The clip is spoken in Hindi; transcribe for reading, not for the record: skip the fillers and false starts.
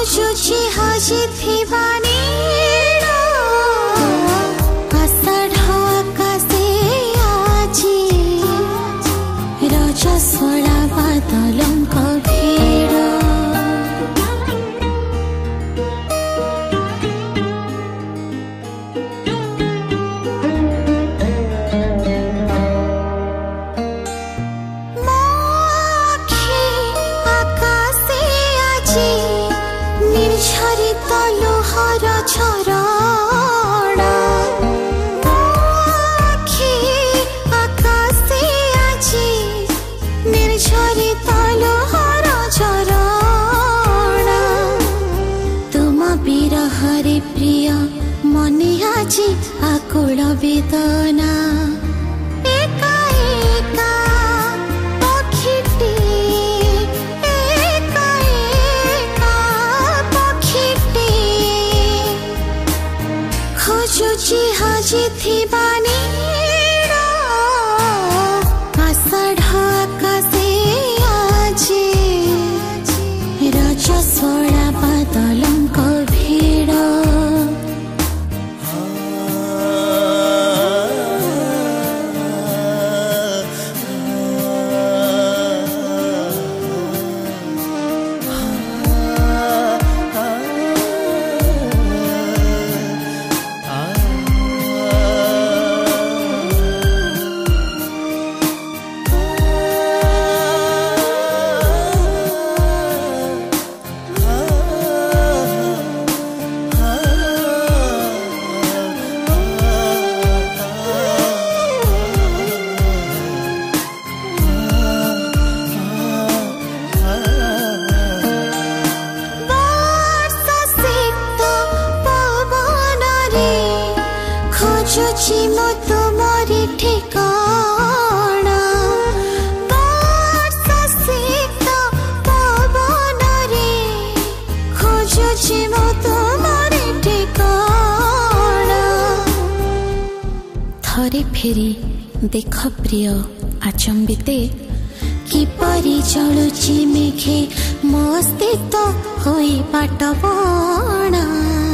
खोजुची हाजी थिबानी आषाढ़ आकाशे आजी रजस्वला बादलंक भीड़ निर्झरित लोहार झरणा आखि आकाशे आजी निर्झरित लोहार झरणा तुम विरहरे प्रिय मने आजी आकुल वेदना खोजुची हाजी थिबानी आषाढ़ आकाशे आजी रजस्वला बादलंक भीड़ खोजुची मो तुमरी ठिकाना वर्षा शीत पवन रे खोजुची मो तुमरी ठिकाना थरे फेरी देख प्रिय आचंबिते किपरि जलुची मेघे मो अस्तित्व होई पाटबणा।